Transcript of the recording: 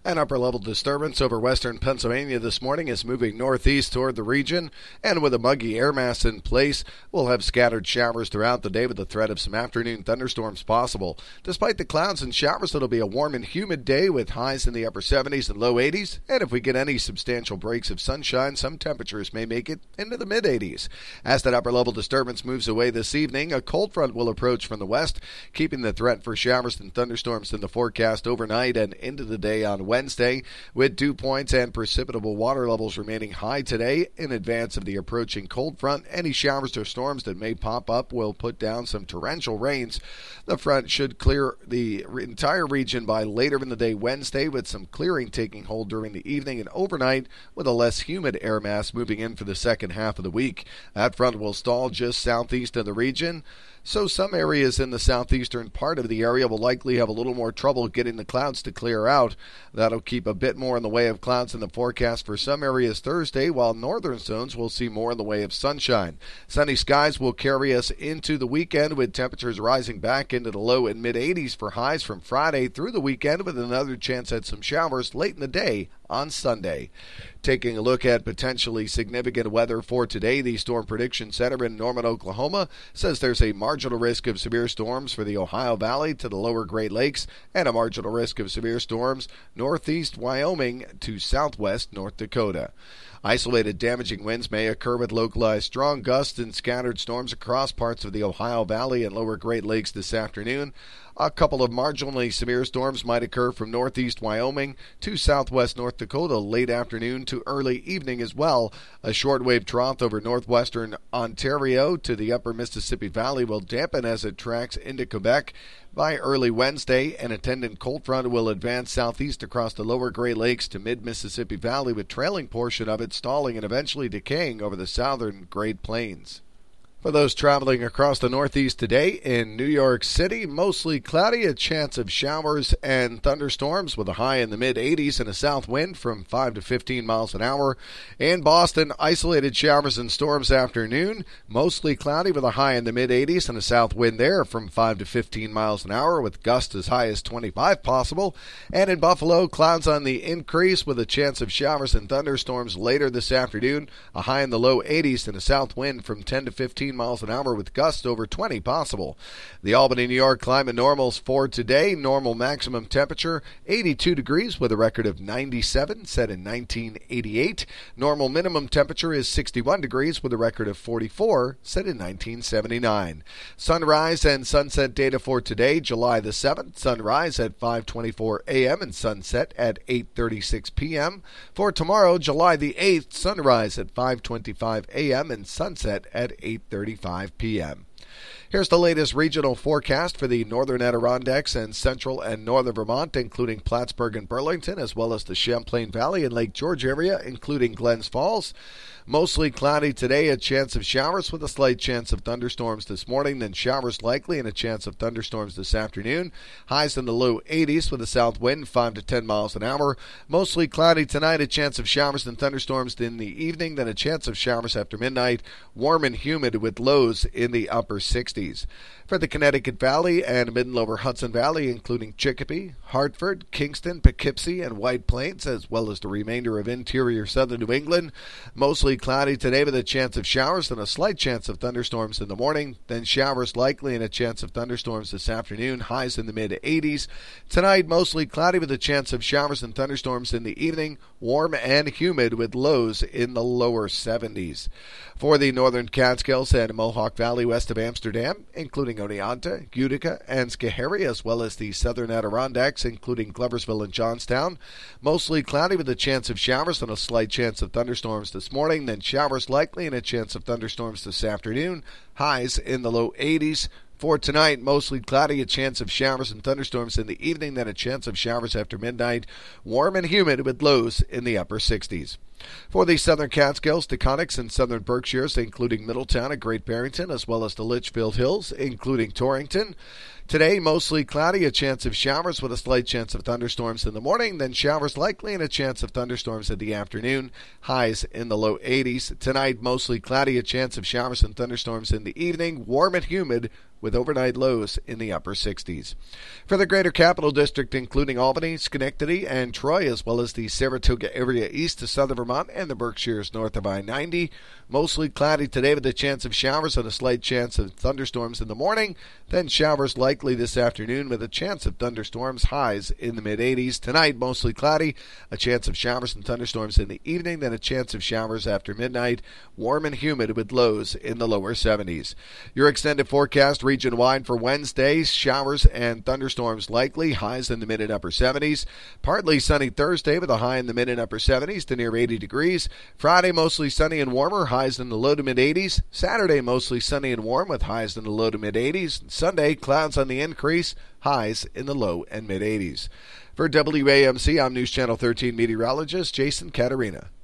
An upper-level disturbance over western Pennsylvania this morning is moving northeast toward the region, and with a muggy air mass in place, we'll have scattered showers throughout the day with the threat of some afternoon thunderstorms possible. Despite the clouds and showers, it'll be a warm and humid day with highs in the upper 70s and low 80s, and if we get any substantial breaks of sunshine, some temperatures may make it into the mid-80s. As that upper-level disturbance moves away this evening, a cold front will approach from the west, keeping the threat for showers and thunderstorms in the forecast overnight and into the day on Wednesday, with dew points and precipitable water levels remaining high today in advance of the approaching cold front. Any showers or storms that may pop up will put down some torrential rains. The front should clear the entire region by later in the day Wednesday, with some clearing taking hold during the evening and overnight, with a less humid air mass moving in for the second half of the week. That front will stall just southeast of the region, so some areas in the southeastern part of the area will likely have a little more trouble getting the clouds to clear out. That'll keep a bit more in the way of clouds in the forecast for some areas Thursday, while northern zones will see more in the way of sunshine. Sunny skies will carry us into the weekend, with temperatures rising back into the low and mid-80s for highs from Friday through the weekend, with another chance at some showers late in the day on Sunday. Taking a look at potentially significant weather for today, the Storm Prediction Center in Norman, Oklahoma says there's a marginal risk of severe storms for the Ohio Valley to the lower Great Lakes, and a marginal risk of severe storms northeast Wyoming to southwest North Dakota. Isolated damaging winds may occur with localized strong gusts and scattered storms across parts of the Ohio Valley and lower Great Lakes this afternoon. A couple of marginally severe storms might occur from northeast Wyoming to southwest North Dakota late afternoon to early evening as well. A shortwave trough over northwestern Ontario to the upper Mississippi Valley will dampen as it tracks into Quebec. By early Wednesday, an attendant cold front will advance southeast across the lower Great Lakes to mid-Mississippi Valley, with trailing portion of it stalling and eventually decaying over the southern Great Plains. For those traveling across the Northeast today, in New York City, mostly cloudy, a chance of showers and thunderstorms with a high in the mid-80s and a south wind from 5 to 15 miles an hour. In Boston, isolated showers and storms afternoon, mostly cloudy with a high in the mid-80s and a south wind there from 5 to 15 miles an hour, with gusts as high as 25 possible. And in Buffalo, clouds on the increase with a chance of showers and thunderstorms later this afternoon, a high in the low 80s and a south wind from 10 to 15 miles an hour with gusts over 20 possible. The Albany, New York climate normals for today: normal maximum temperature 82 degrees with a record of 97 set in 1988. Normal minimum temperature is 61 degrees with a record of 44 set in 1979. Sunrise and sunset data for today: July the 7th, sunrise at 5:24 a.m. and sunset at 8:36 p.m. For tomorrow, July the 8th, sunrise at 5:25 a.m. and sunset at 8:35 p.m. Here's the latest regional forecast for the northern Adirondacks and central and northern Vermont, including Plattsburgh and Burlington, as well as the Champlain Valley and Lake George area, including Glens Falls. Mostly cloudy today, a chance of showers with a slight chance of thunderstorms this morning, then showers likely and a chance of thunderstorms this afternoon. Highs in the low 80s with a south wind 5 to 10 miles an hour. Mostly cloudy tonight, a chance of showers and thunderstorms in the evening, then a chance of showers after midnight. Warm and humid with lows in the upper 60s. For the Connecticut Valley and mid and lower Hudson Valley, including Chicopee, Hartford, Kingston, Poughkeepsie, and White Plains, as well as the remainder of interior southern New England, mostly cloudy today with a chance of showers and a slight chance of thunderstorms in the morning, then showers likely and a chance of thunderstorms this afternoon, highs in the mid-80s. Tonight, mostly cloudy with a chance of showers and thunderstorms in the evening, warm and humid with lows in the lower 70s. For the northern Catskills and Mohawk Valley west of Amsterdam, including Oneonta, Utica, and Schoharie, as well as the southern Adirondacks, including Gloversville and Johnstown, mostly cloudy with a chance of showers and a slight chance of thunderstorms this morning, then showers likely and a chance of thunderstorms this afternoon, highs in the low 80s. For tonight, mostly cloudy, a chance of showers and thunderstorms in the evening, then a chance of showers after midnight, warm and humid with lows in the upper 60s. For the southern Catskills, Taconics, and southern Berkshires, including Middletown and Great Barrington, as well as the Litchfield Hills, including Torrington. Today, mostly cloudy, a chance of showers with a slight chance of thunderstorms in the morning, then showers likely and a chance of thunderstorms in the afternoon, highs in the low 80s. Tonight, mostly cloudy, a chance of showers and thunderstorms in the evening, warm and humid, with overnight lows in the upper 60s. For the Greater Capital District, including Albany, Schenectady, and Troy, as well as the Saratoga area east to southern Vermont and the Berkshires north of I-90, mostly cloudy today with a chance of showers and a slight chance of thunderstorms in the morning, then showers likely this afternoon with a chance of thunderstorms, highs in the mid-80s. Tonight, mostly cloudy, a chance of showers and thunderstorms in the evening, then a chance of showers after midnight, warm and humid with lows in the lower 70s. Your extended forecast region-wide for Wednesday, showers and thunderstorms likely, highs in the mid and upper 70s. Partly sunny Thursday with a high in the mid and upper 70s to near 80 degrees. Friday, mostly sunny and warmer, highs in the low to mid 80s. Saturday, mostly sunny and warm with highs in the low to mid 80s. Sunday, clouds on the increase, highs in the low and mid 80s. For WAMC, I'm News Channel 13 meteorologist Jason Caterina.